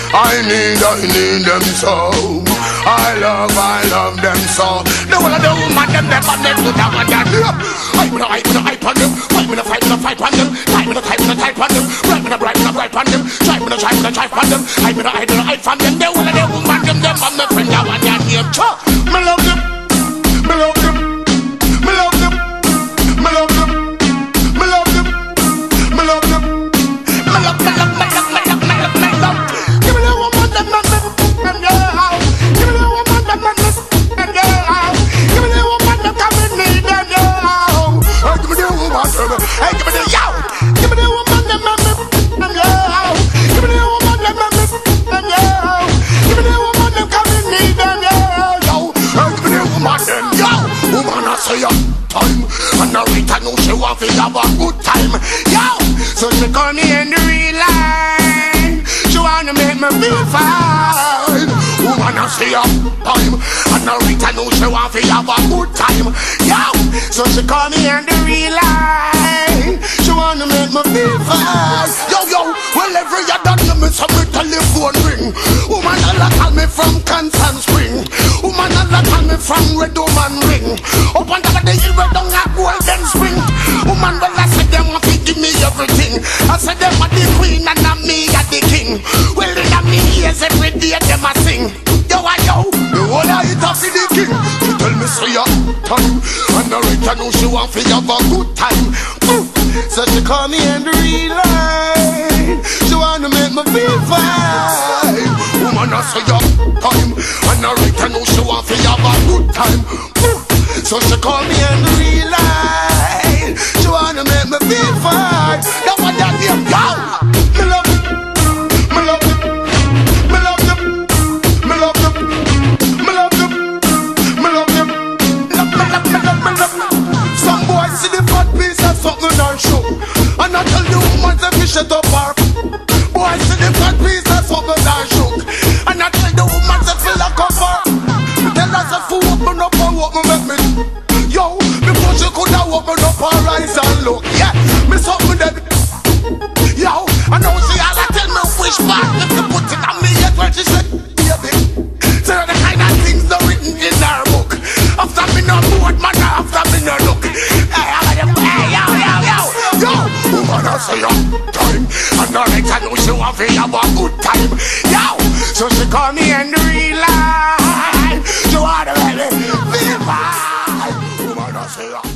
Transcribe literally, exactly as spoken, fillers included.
I need, I need them so. I love, I love them so. The one of the woman them never make to that one that I'm gonna hype, gonna hype on them. I'm gonna fight, gonna fight on them. I'm gonna type, gonna type on them. I'm gonna bright, gonna bright on them. Try, gonna try, gonna try on them. I'm gonna hide, gonna hide from them. The one of the woman them them I'm the friend that one that name. Me love them, me love them, me love them, me love them, me love them, me love them, me love, me love, me love, me love, me love, me love. Give me the woman that man them, them yeah. Give me the woman that man them, them yeah. Give me the woman that come with me, them yeah. Hey, give me the woman, hey, give me the yo. Give me the woman that man them, them yeah. Give me the woman that man them, them yeah. Give me the woman that come with me, them yeah. Yo, hey, give me the woman them, yo. Woman I say ya time, and now Rita know she want to have a good time, yo. So she call me in the real line. She wanna make me feel fine. Woman I say ya time, and now Rita know she want to have a good time, yo. So she call me in the real line. She wanna make me feel fine. Yo yo, well every year that you miss me telephone ring. Woman I call me from Constant Spring. Woman I call me from Red Woman Ring. Up on top of the hill where down at Golden Spring. Woman well I said them want to give me everything. I said them are the queen and I'm me are the king. Well they have me ears every day them a sing. Yo I yo, the whole I eat up for the king. She tell me say ya time, and I reckon know she want to have a good time. So she call me in the real line. She wanna make me feel fine. Woman I say ya time, and I reckon know she want to have a good time. So she call me in the real line. She wanna make me feel fine. That's what that name go. Me love it, me love it, me love them, me love them, me love them, me love them, love, me love, me love, me love. Some boys see the fat piece of something and show, and I tell the woman to fish it up her. Boys see the fat piece of something and show, and I tell the woman to fill up her. Tell us if you open up and what me make me. Yo, before she could have opened up her eyes and look. Yeah, me something that. Yo, I know she all I tell me wish back. If you put it on me yet, well she said, baby. So the kind of things not written in her book. After me no board, man, after me no look. Hey, hey, yo, yo, yo, yo. Woman I say ya time, and I like I know she want to have a good time. Yo, so she call me in the real life. She wanna let me feel fine. Woman I say ya.